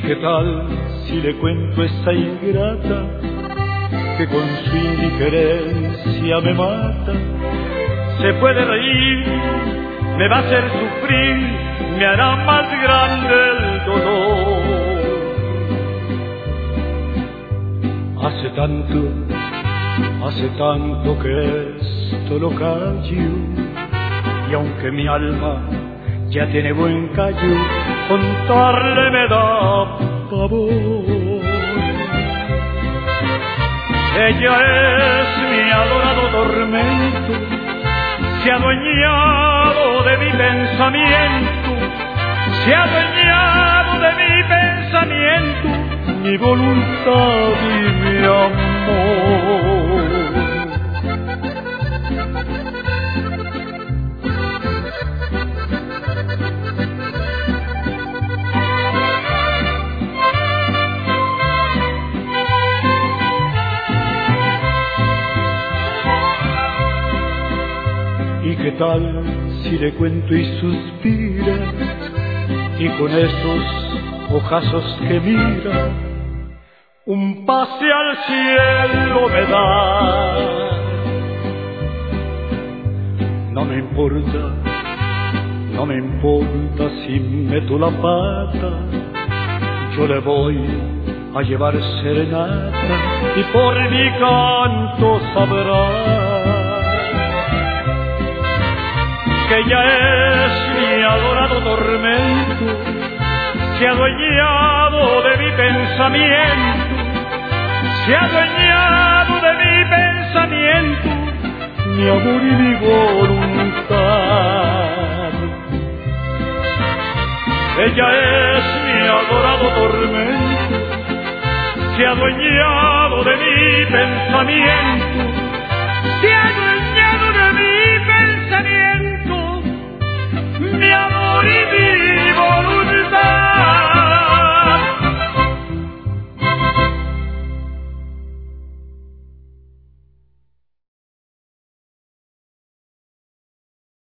qué tal si le cuento esa ingrata que con su indiferencia me mata? Se puede reír, me va a hacer sufrir, me hará más grande el dolor. Hace tanto que esto lo callo, y aunque mi alma ya tiene buen callo, contarle me da pavor. Ella es mi adorado tormento, se ha adueñado de mi pensamiento, se ha adueñado de mi pensamiento, mi voluntad y mi amor. ¿Y qué tal si le cuento y suspira, y con esos ojazos que mira, un pase al cielo me da? No me importa si meto la pata, yo le voy a llevar serenata y por mi canto sabrá que ella es mi adorado tormento, se ha adueñado de mi pensamiento, se ha adueñado de mi pensamiento, mi amor y mi voluntad. Ella es mi adorado tormento, se ha adueñado de mi pensamiento, se ha adueñado de mi pensamiento, mi amor y mi